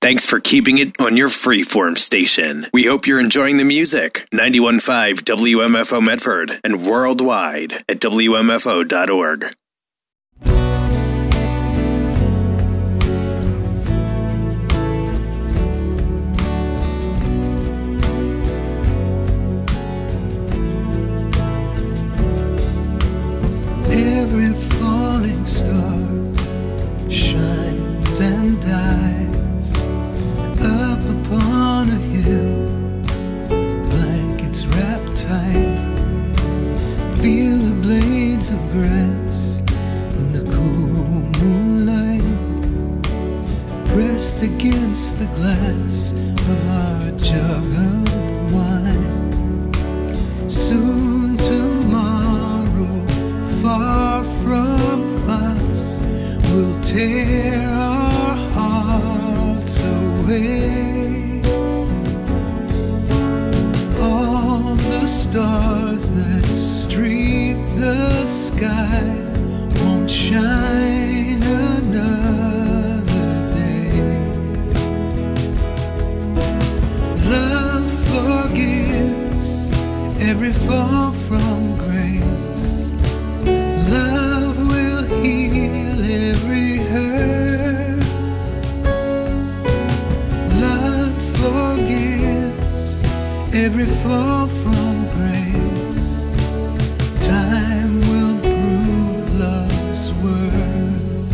Thanks for keeping it on your freeform station. We hope you're enjoying the music. 91.5 WMFO Medford and worldwide at WMFO.org. Every falling star shines and dies up upon a hill, blankets wrapped tight. Feel the blades of grass in the cool moonlight, pressed against the glass of our jug of wine. Soon tomorrow, far from us, will tear our hearts away. All the stars that streak the sky won't shine another day. Love forgives every fall from grace. Love will heal every hurt. Love forgives every fall from grace. Time will prove love's worth.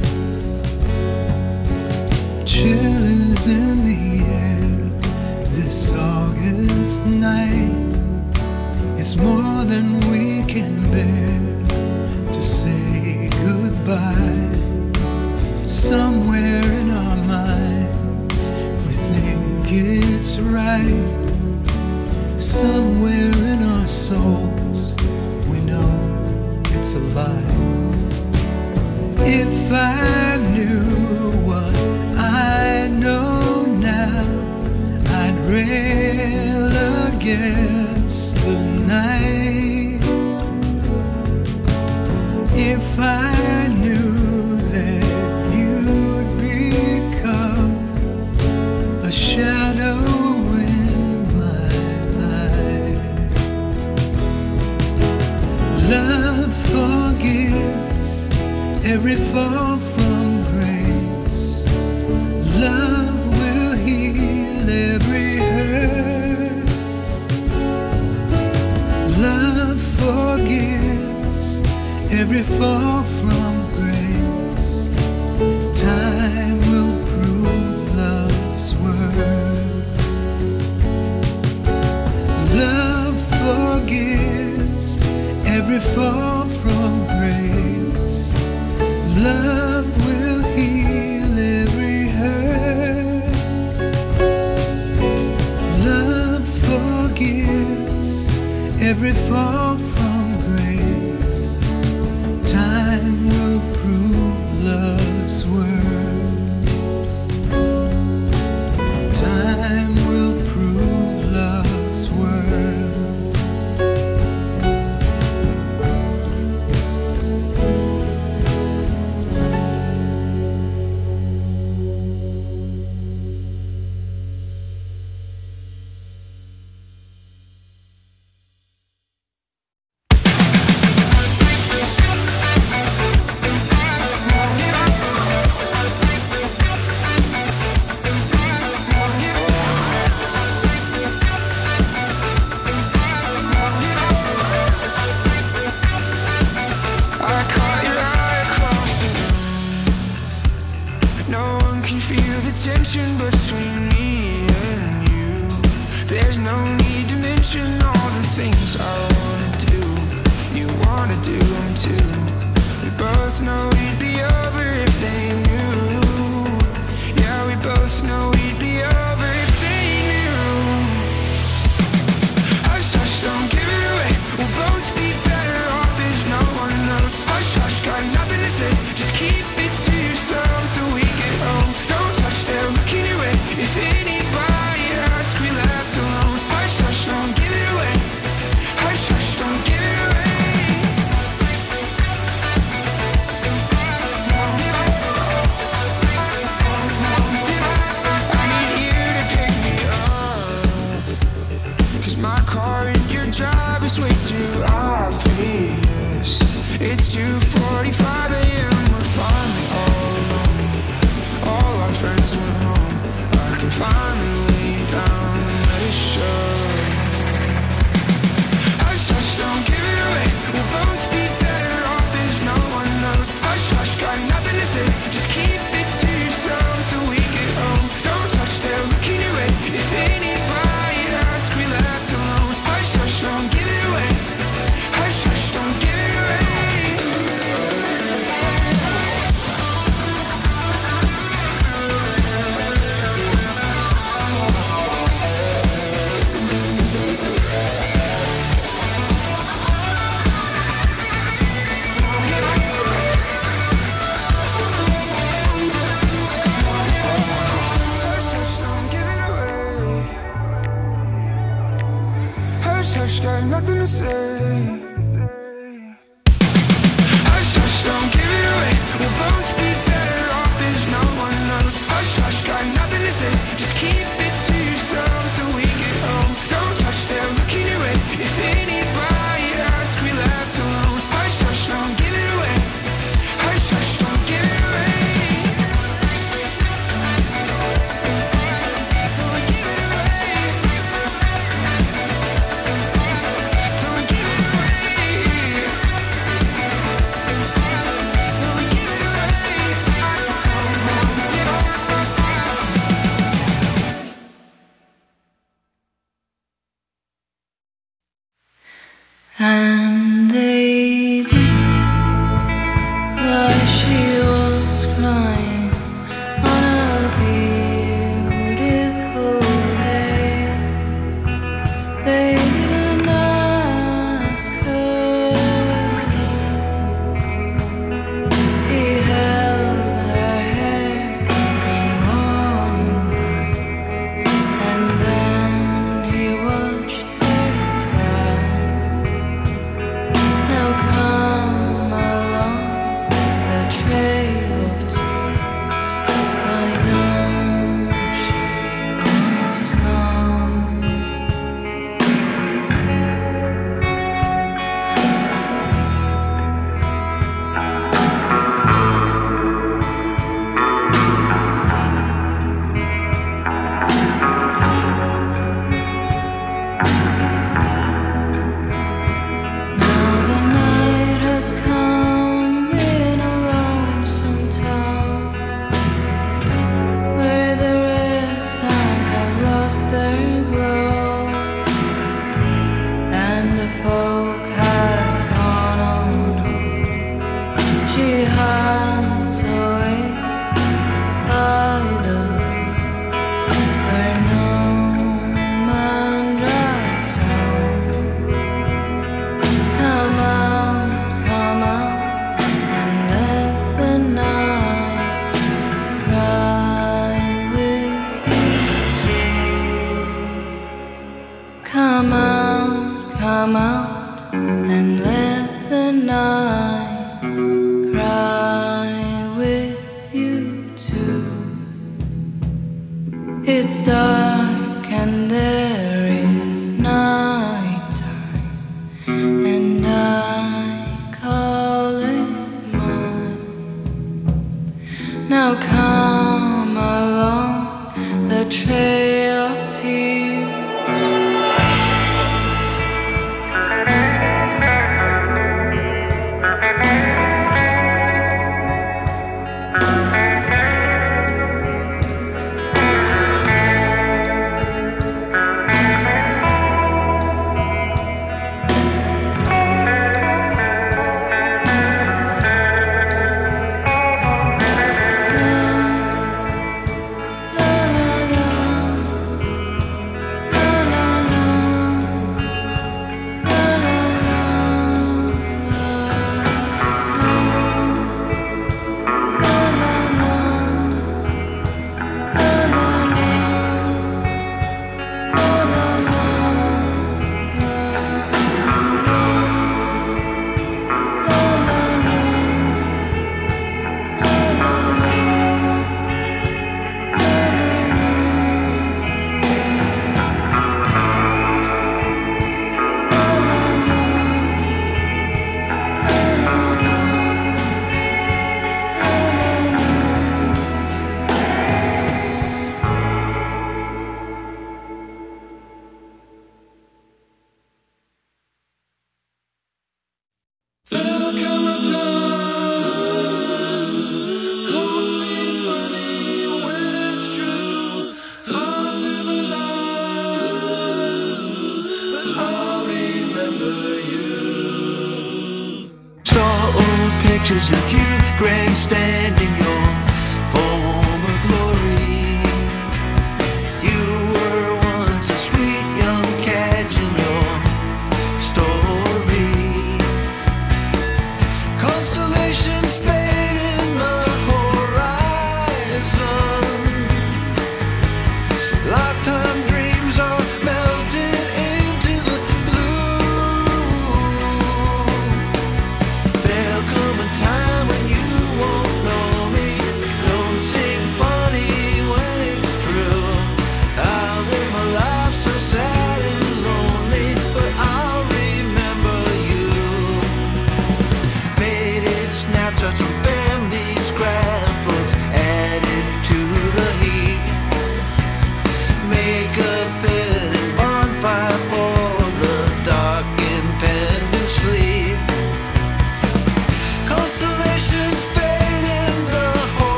Chill is in the air this August night. It's more than we can bear to say goodbye. Somewhere in our minds we think it's right. Somewhere in our souls we know it's a lie. If I knew what I know now, I'd rail against the night. If I knew that you'd become a shadow in my life. Love forgives every fall from grace. Love will heal every hurt. Love forgives every fall from grace. Time will prove love's worth. Love forgives every fall from grace. Love will heal every hurt. Love forgives every fall from grace. Time will prove love's worth. Time will prove love's worth. hush, got nothing to say. Hush, hush, don't give it away. We'll both be better off if no one knows. Hush, hush, got nothing to say. Just keep it to yourself till we get home. Don't touch, they're looking away. If anybody asks, we left alone. Hush, hush, don't give it away. Hush, hush, don't give it away. Don't give it away. Don't give it away. Don't give it away. And they didn't, while she was crying on a beautiful day. They didn't ask her. He held her hair in morning light, and then he watched her cry. Now come along the trail of tears. Why don't she was gone? Now the night has come in a lonesome town, where the red suns have lost their glow, and the folk has gone on home. She hides away by the lake, where no man drives home. Come out, and let the night ride with you too. Come out, and let the night cry with you too. It's dark and there is nighttime, and I call it mine. Now come along the trail of tears. Pictures of you grandstanding your former glory. You were once a sweet young catch in your story. Constellations fade in the horizon. Lifetime dreams are melted into the blue.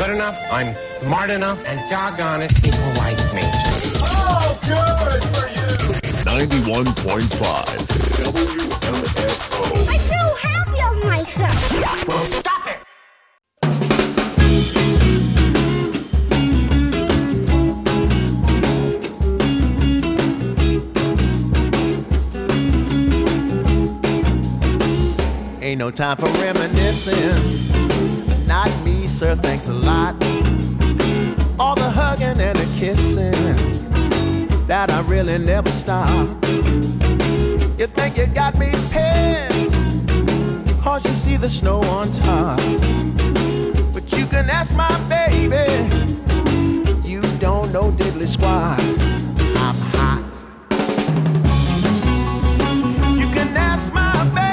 good enough, I'm smart enough, and doggone it, people like me. Oh, good for you! 91.5 WMFO. I feel happy of myself. Well, stop it! Ain't no time for reminiscing. Not me, sir, thanks a lot. All the hugging and the kissing that I really never stop. You think you got me pinned, cause you see the snow on top. But you can ask my baby, you don't know diddly squat. I'm hot. You can ask my baby.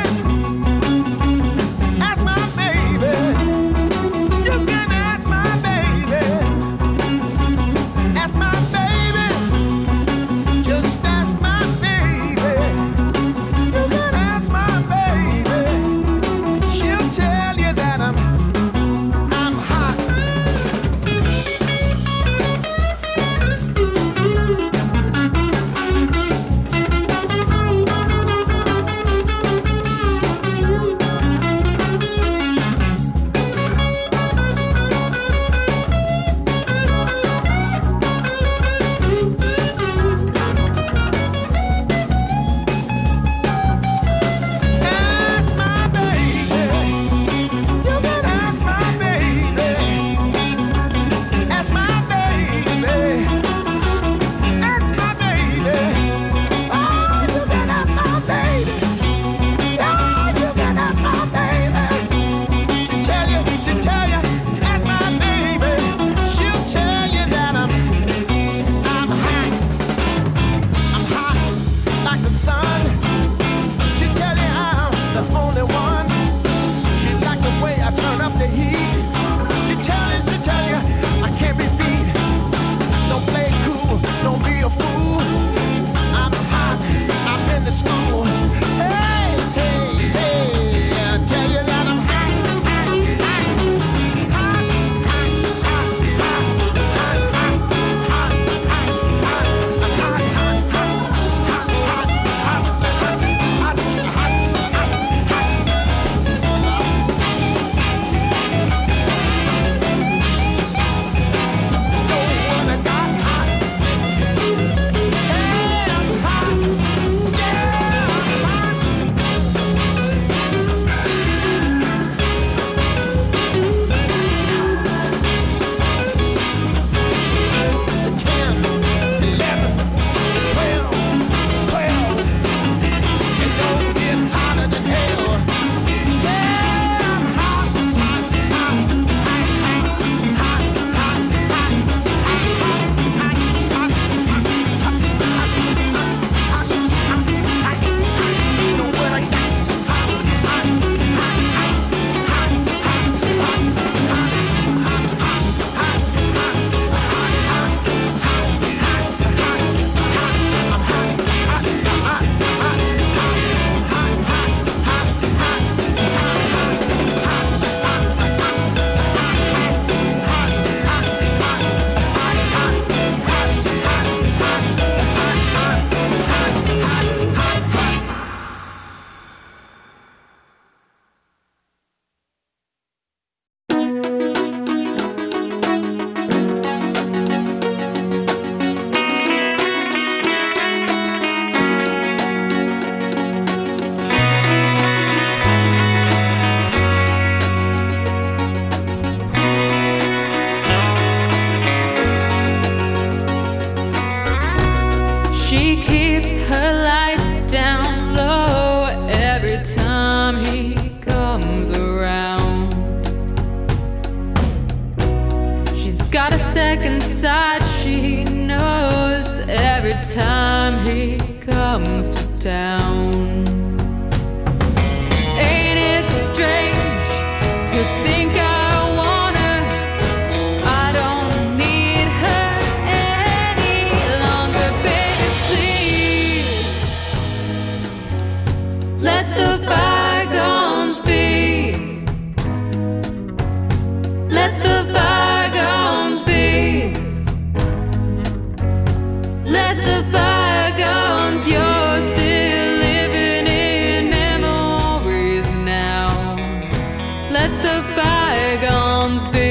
second sight, she knows every time he comes to town. Ain't it strange to think I want her? I don't need her any longer, baby, please. Let the bygones be. let the bygones be. Let the bygones, you're still living in memories now. Let the bygones be.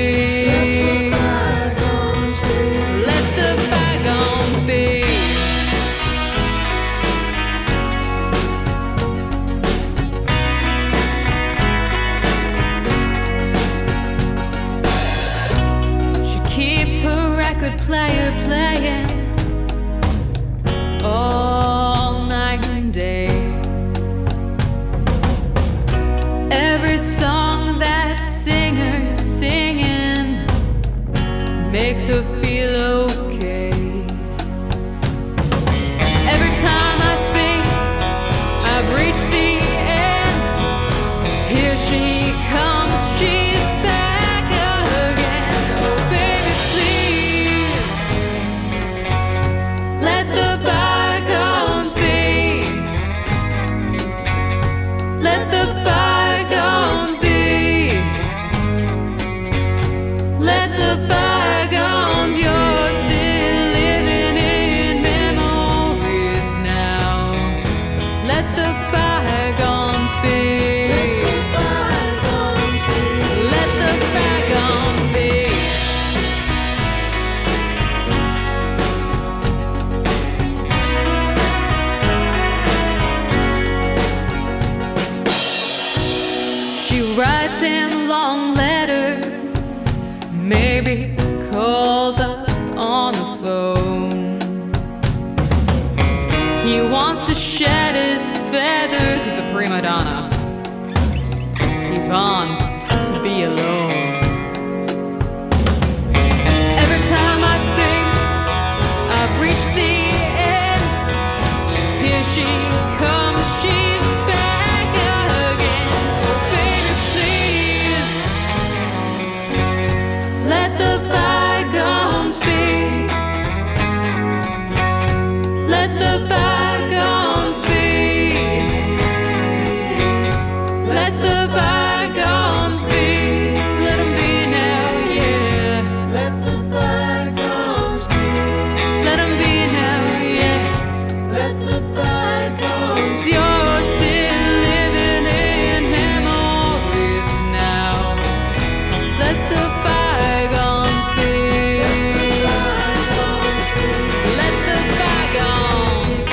Let the bygones be. She keeps her record player playing all night and day. Every song that singer's singing makes her feel okay. Every time I think I've reached the end, here she comes, she's back again. Oh baby, please, let the bygones be. Let the bygones be. Let the bygones, you're still living in memories now. Let the bygones be. Let the bygones be. She writes him long letters, maybe calls up on the phone. He wants to shed his feathers, he's a prima donna. He wants to be alone. Every time I think I've reached the end, here she comes, she's back again. Oh baby, please, let the bygones be. Let the bygones be. Let the bygones be. Let 'em be now, yeah. Let the bygones be. Let 'em be now, yeah. Let the bygones be. You're still living in memories now. Let the bygones be. Let the bygones.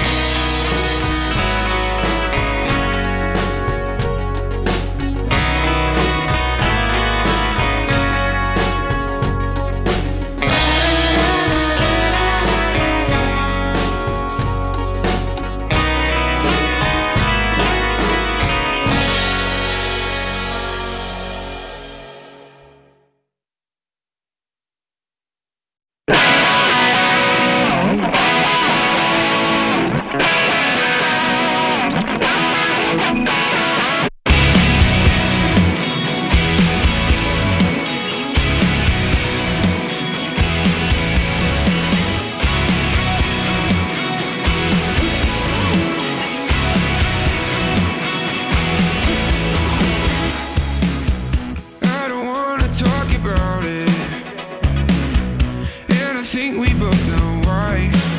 I don't wanna talk about it, and I think we both know why.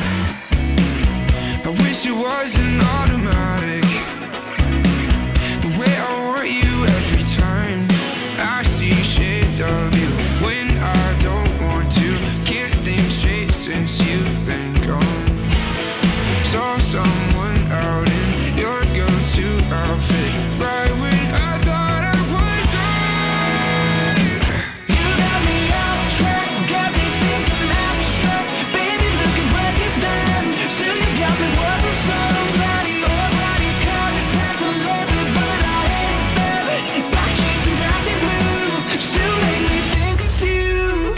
I wish it wasn't automatic, the way I want you every time. I see shades of you when I don't want to. Can't think straight since you've been gone. Saw someone out in your go-to outfit right when I thought I was on. You got me off track, got me thinking abstract. Baby, look at what you've done. Still you've got me wanting somebody, or body card, time to love it, but I hate that. Black jeans and dusty blue, still make me think of you.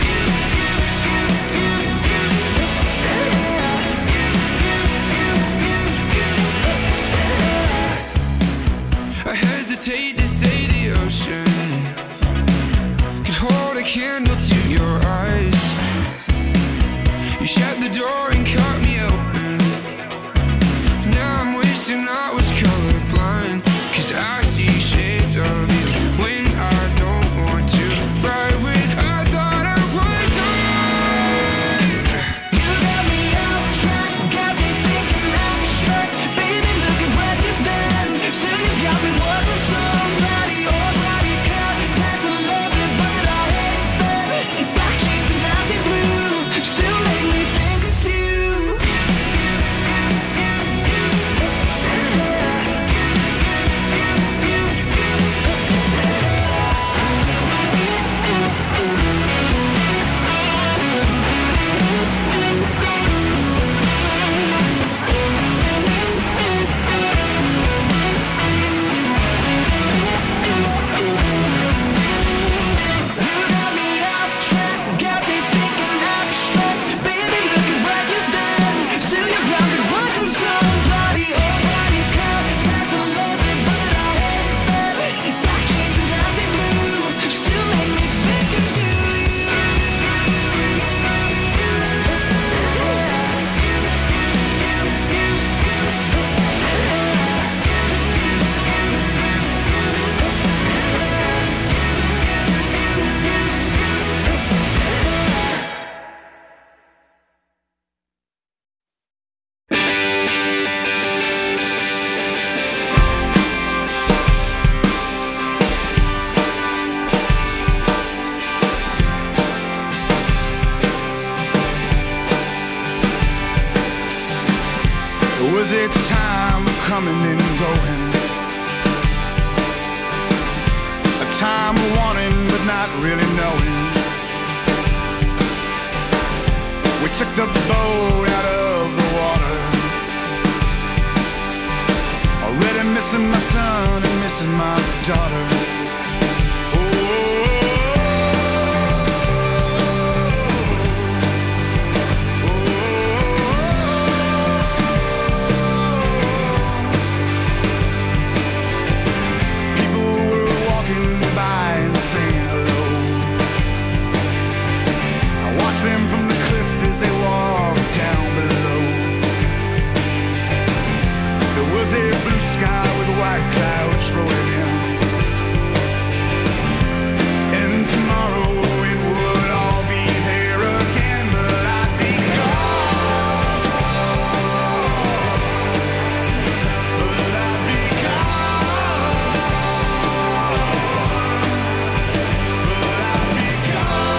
I hesitate to say the ocean could hold a candle to your eyes. You shut the door and cut me open. Now I'm wishing I was colorblind, 'cause I see shades of you when I don't want to. Right when I a time of coming and going, a time of wanting but not really knowing. We took the boat out of the water, already missing my son and missing my daughter. Them from the cliff as they walk down below. There was a blue sky with white clouds rolling in, and tomorrow it would all be there again, but I'd be gone, but I'd be gone, but I'd be gone.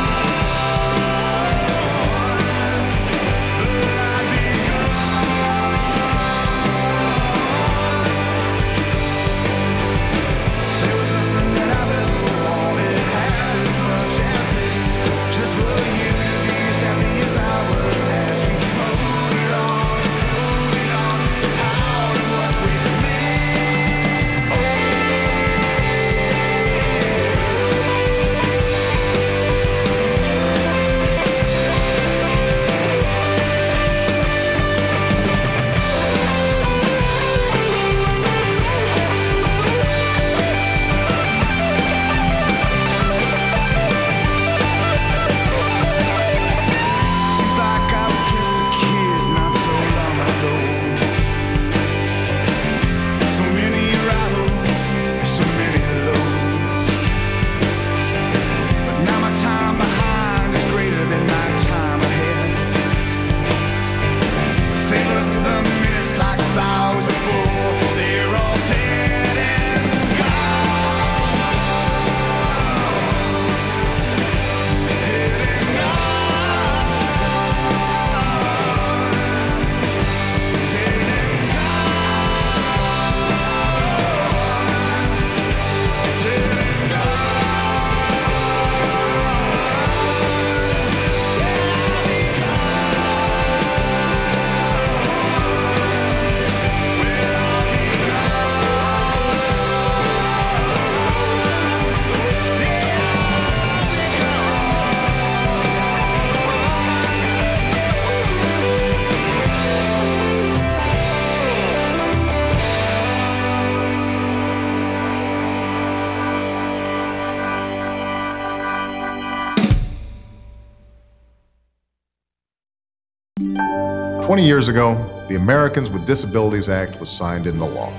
"20 years ago, the Americans with Disabilities Act was signed into law.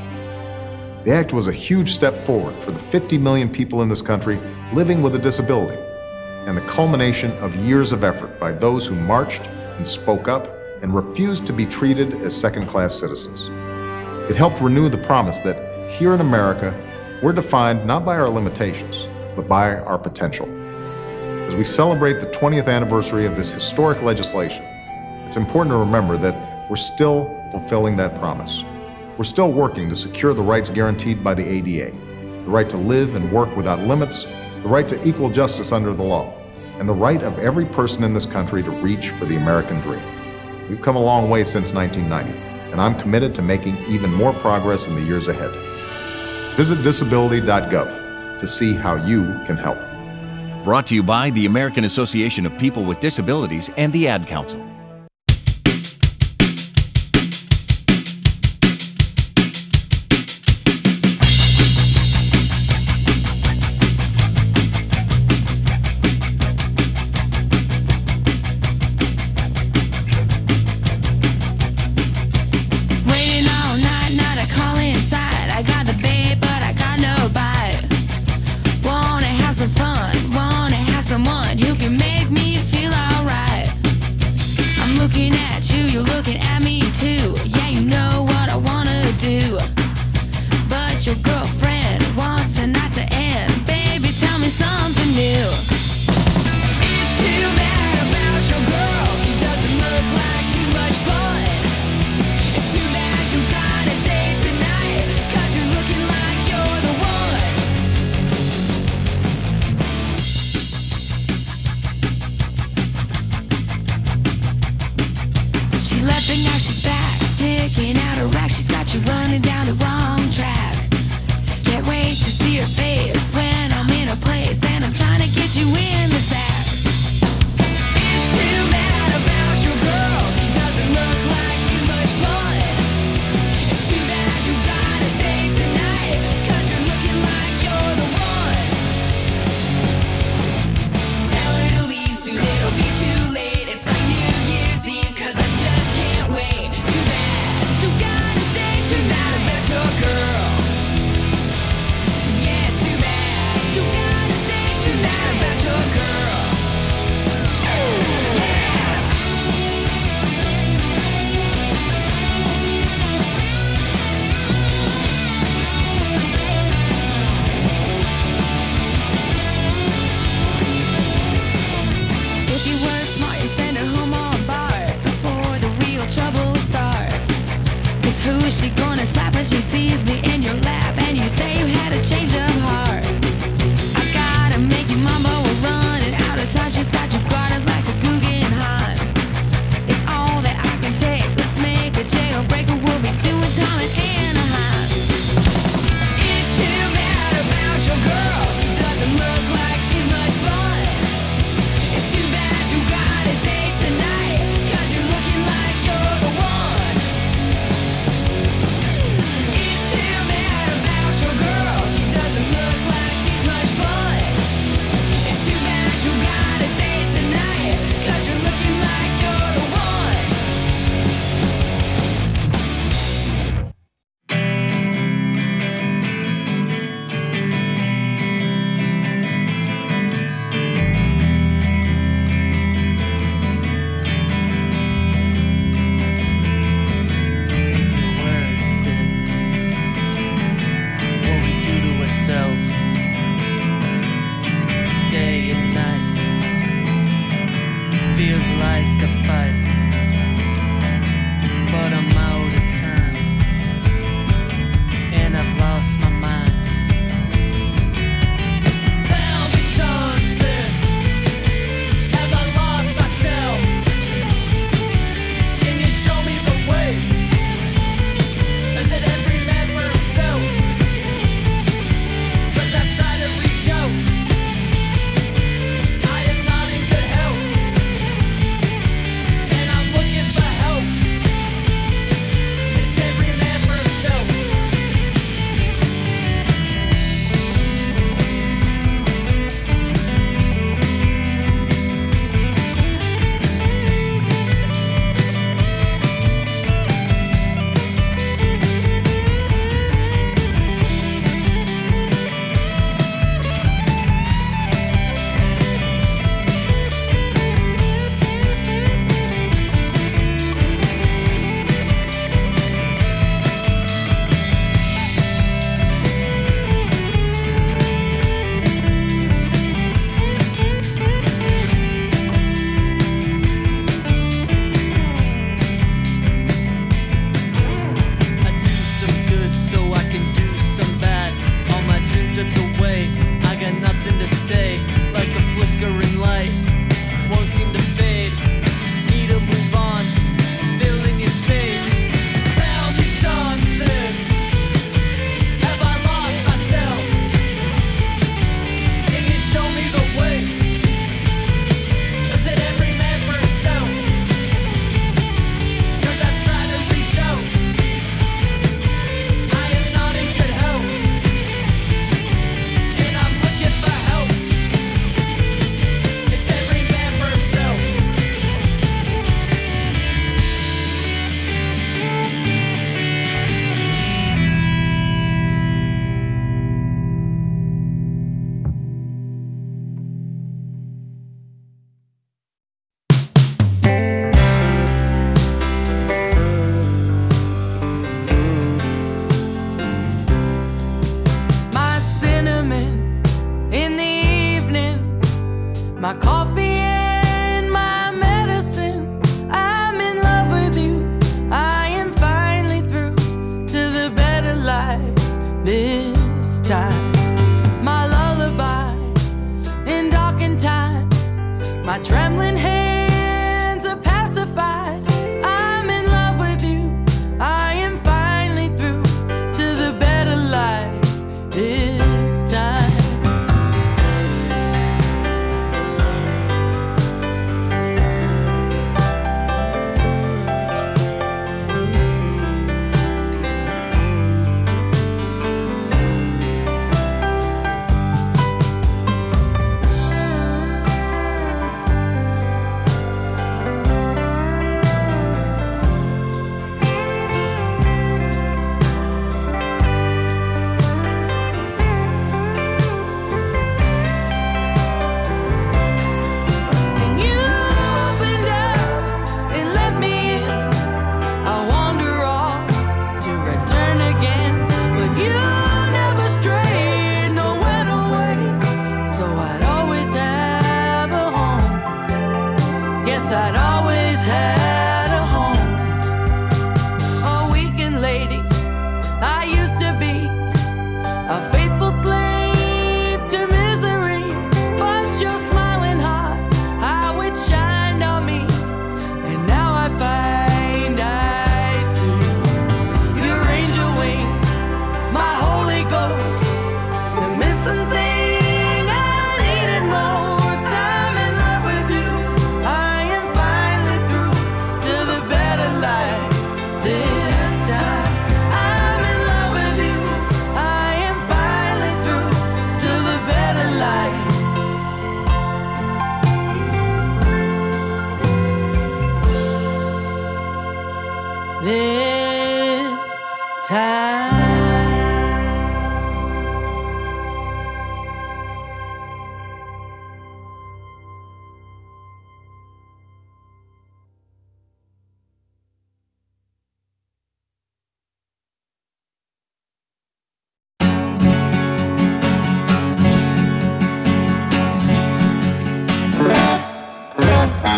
The act was a huge step forward for the 50 million people in this country living with a disability, and the culmination of years of effort by those who marched and spoke up and refused to be treated as second-class citizens. It helped renew the promise that here in America, we're defined not by our limitations, but by our potential. As we celebrate the 20th anniversary of this historic legislation, it's important to remember that we're still fulfilling that promise. We're still working to secure the rights guaranteed by the ADA, the right to live and work without limits, the right to equal justice under the law, and the right of every person in this country to reach for the American dream. We've come a long way since 1990, and I'm committed to making even more progress in the years ahead. Visit disability.gov to see how you can help. Brought to you by the American Association of People with Disabilities and the Ad Council. Some fun, wanna have someone who can make me feel alright. but now she's back, sticking out a rack. She's got you running down the wrong track. Can't wait to see her face when I'm in a place and I'm trying to get you in the sack. It's too bad about your girl, she doesn't look like she's much fun. It's too bad you got a date tonight, 'cause you're looking like you're the one. Tell her to leave soon, it'll be too late. It's like New Year's Eve, 'cause I just can't wait. Too bad you got a date tonight about your girl. Yeah, it's too bad you got a date tonight about your girl. Yeah. If you were smart, you send her home all barred before the real trouble starts. 'Cause who is she gonna slap when she sees me in your lap and you say you had a change of heart? I gotta make you mumbo, we're running out of time. She's got you guarded like a Guggenheim. It's all that I can take. Let's make a jailbreaker. We'll be doing time in Anaheim. It's too bad about your girl, she doesn't look like she's much fun. It's too bad you got a date tonight, 'cause you're looking like you're the one. It's too bad about your girl, she doesn't look like she's much fun. It's too bad you got a date tonight, 'cause you're looking like you're the one. Is it worth it? What we do to ourselves, day and night, feels like a fight, but I'm out of time, and I've lost my mind. Tell me something, have I lost myself? Can you show me the way? Is it every man for himself? 'Cause I've tried to reach out, I am not in good health, and I'm looking for help. It's every man for himself. I do some good so I can do some bad. All my dreams drift away, I got nothing to say. Like a flickering light, won't seem to fade. Need to move on, fill in your space. Tell me something, have I lost myself? Can you show me the way? Is it every man for himself? 'Cause I've tried to reach out, I am not in good health, and I'm looking for help. It's every man for himself. My cinnamon in the evening, my coffee and my medicine. I'm in love with you, I am finally through to the better life this time. My lullaby in darkened times, my trembling hands are pacified. I'm in love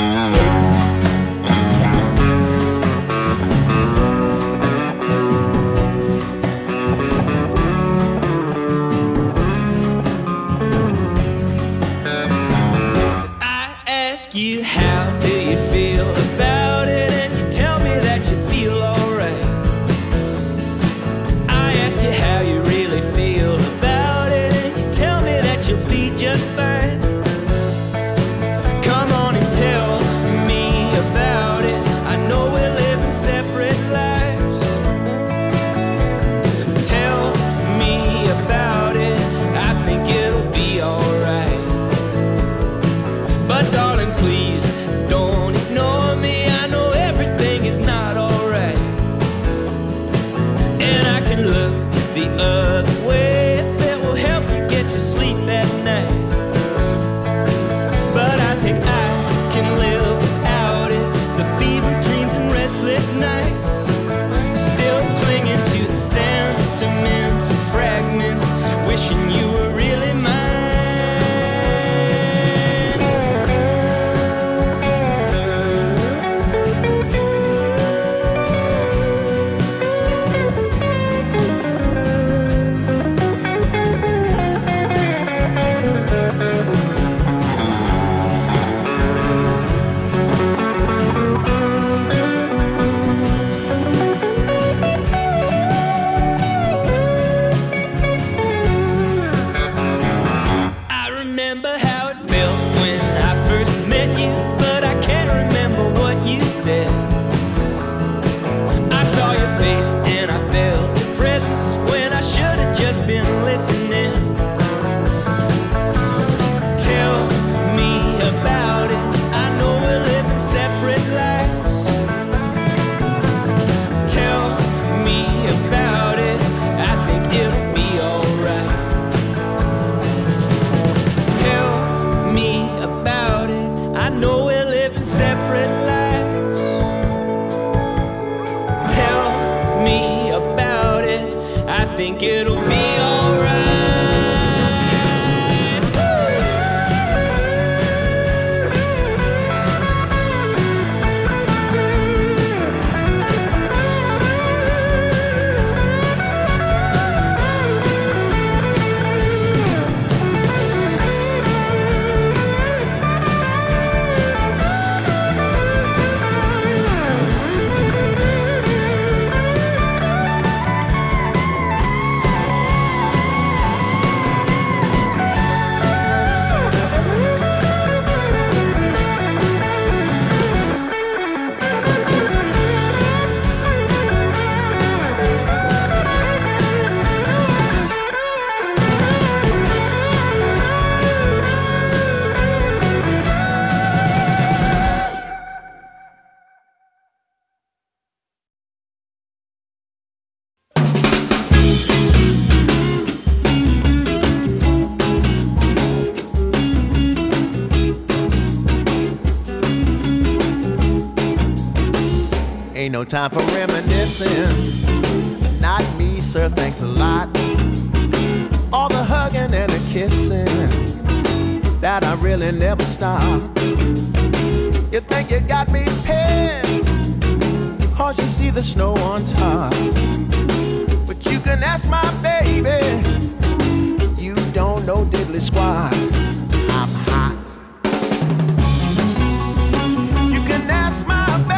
You, how do you feel about it? And you tell me that you feel alright. I ask you how you really feel about it, and you tell me that you'll be just fine. Come on and tell me about it. I know we're living separate lives. Tell me about it. I think it'll be alright. But darling, please don't ignore me. I know everything is not alright, and I can look the other way if it will help you get to sleep that night. But I think I can live without it. The fever dreams and restless nights, still clinging to the sentiments and fragments, wishing you were really mine. I saw your face and I felt your presence when I should have just been listening. Tell me about it. I know we're living separate lives. Tell me about it. I think it'll be alright. Tell me about it. I know we're living separate lives. Me about it. I think it'll be alright. Ain't no time for reminiscing. Not me, sir, thanks a lot. All the hugging and the kissing that I really never stop. You think you got me pinned, 'cause you see the snow on top. But you can ask my baby, you don't know diddly squat. I'm hot. You can ask my baby.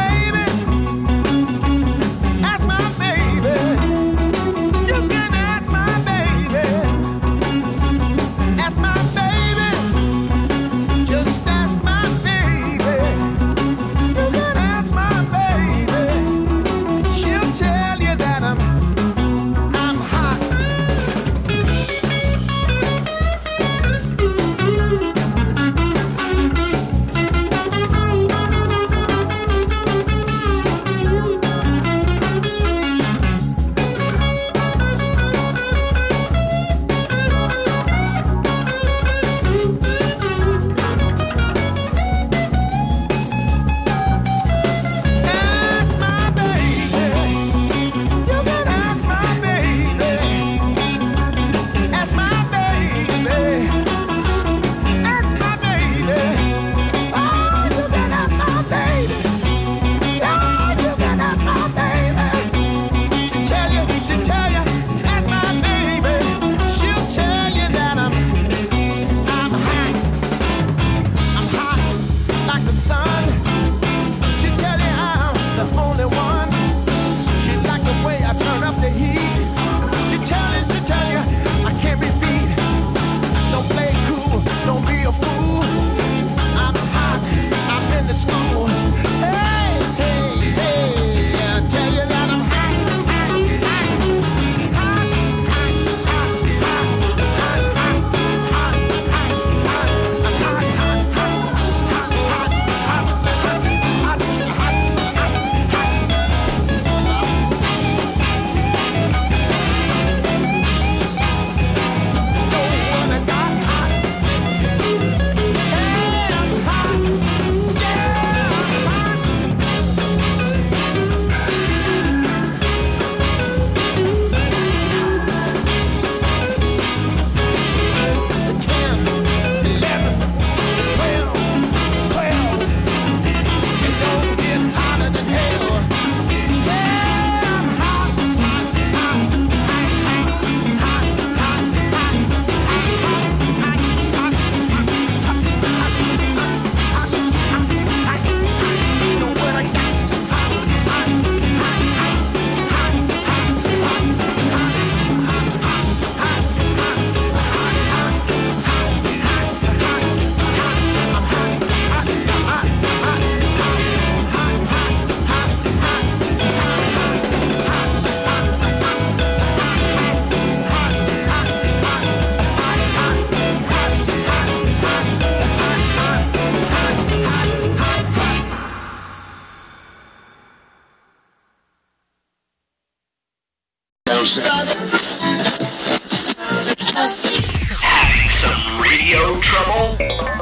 Having some radio trouble?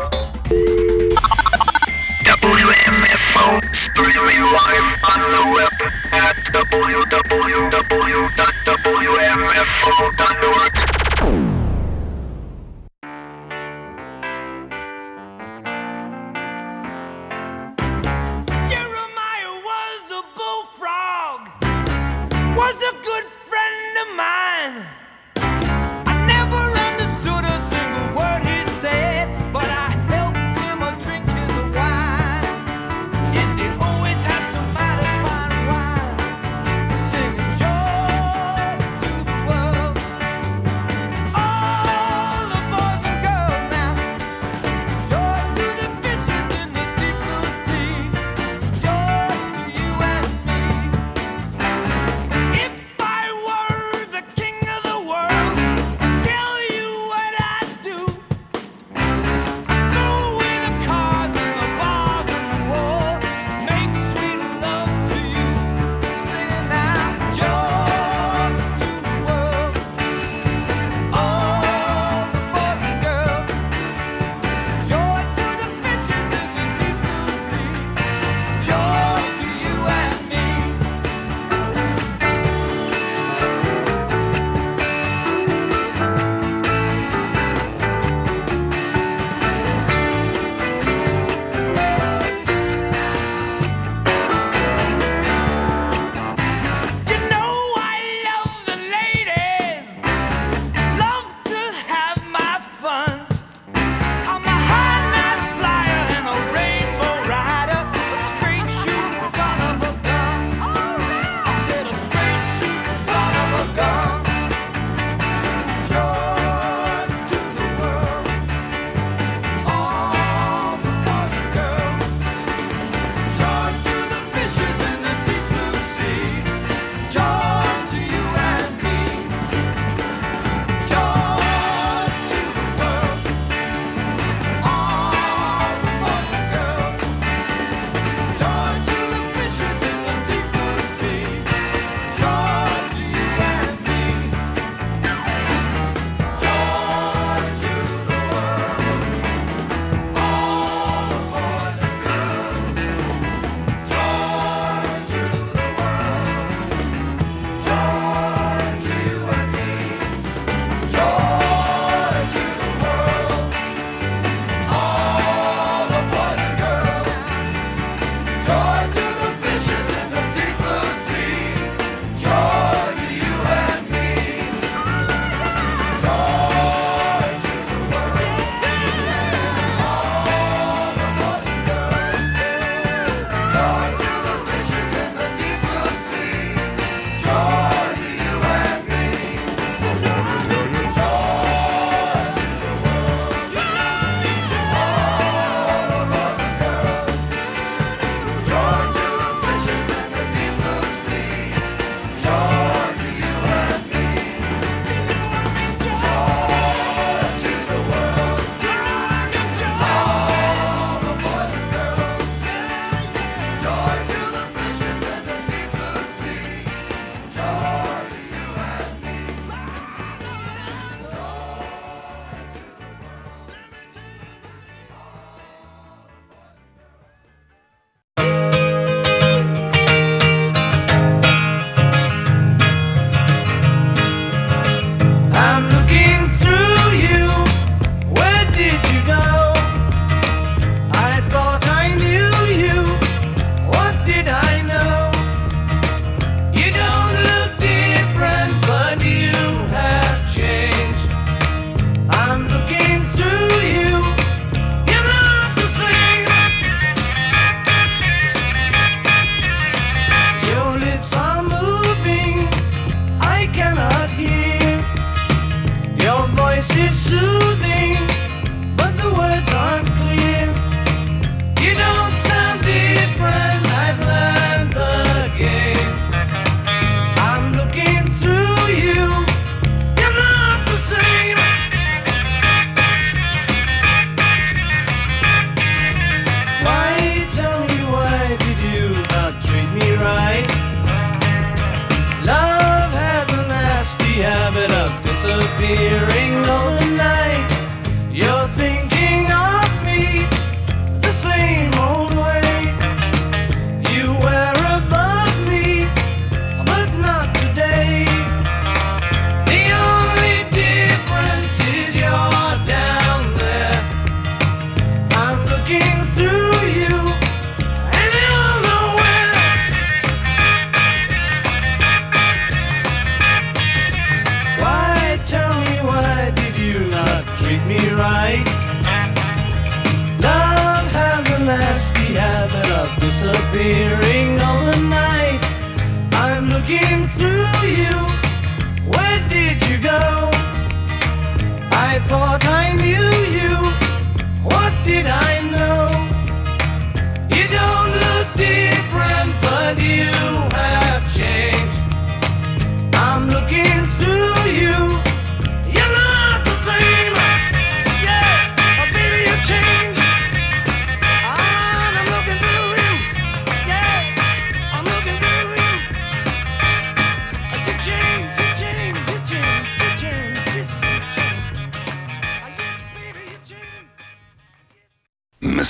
WMFO streaming live on the web at www.wmfo.org. Jeremiah was a bullfrog, was a good friend of mine. I never understood a single word he said, but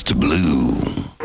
Just Blue.